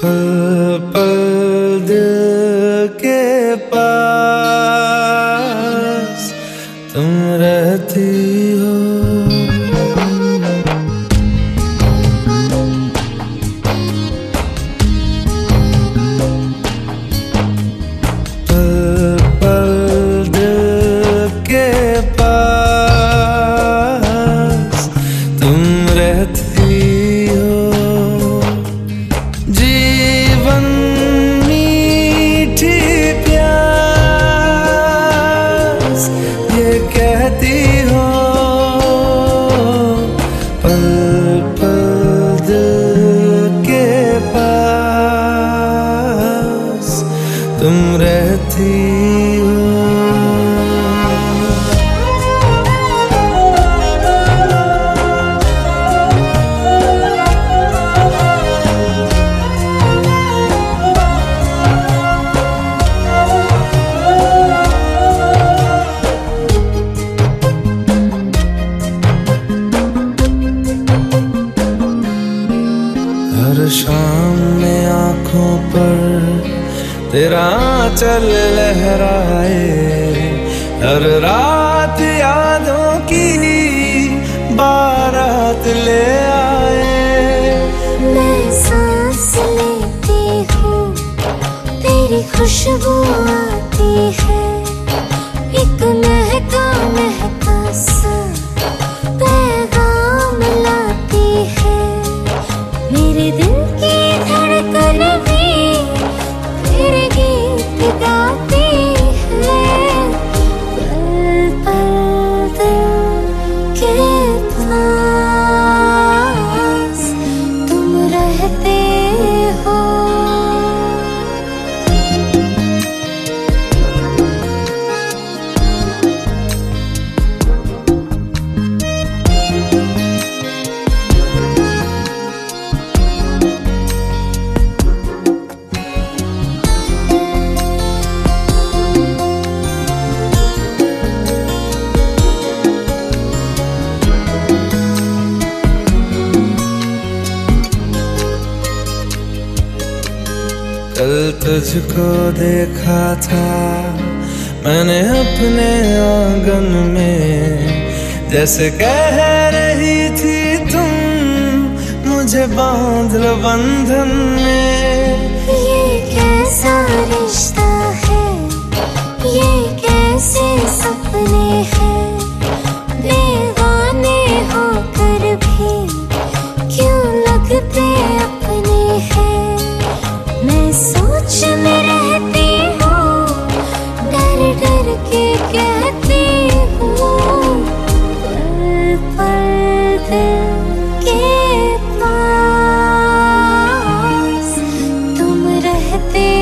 पल पल दिल के पास तुम रहती हो। पल पल दिल के पास तुम रहती हो। जीवन मीठी प्यास ये कहती हो। पल पल दिल के पास तुम रहती हो। हर शाम में आँखों पर तेरा आंचल लहराए, हर रात यादों की बारात ले आए। मैं सांस लेती हूँ, तेरी खुशबू आती है, एक महका महका सा पैगाम लाती है। मेरे दिल की धड़कन भी तेरे गीत गाती है। पल पल दिल के पास तुम रहते हो। कल तुझको देखा था मैंने अपने आंगन में, जैसे कह रही थी तुम मुझे बांध लो बंधन में। ये कैसा रिश्ता है, ये कैसे सपने हैं, दीवाने होकर भी क्यों लगते अपने हैं। मैं सोच में रहती हूँ, डर डर के कहती हूँ। पल पल दिल के पास तुम रहते